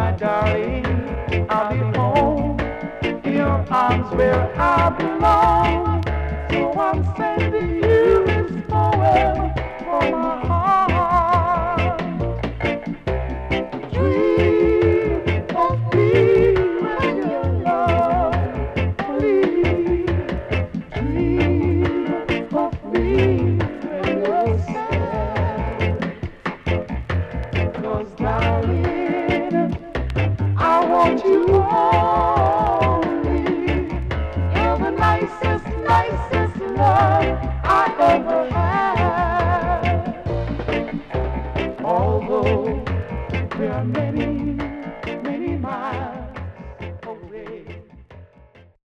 my darling, I'll be home in your arms where I belong. So I'm sending you this poem from my heart. Dream of me when you're young, please. Dream of me when you're sad. 'Cause darling, I want you only. You're the nicest, nicest love I ever had. Although there are many, many miles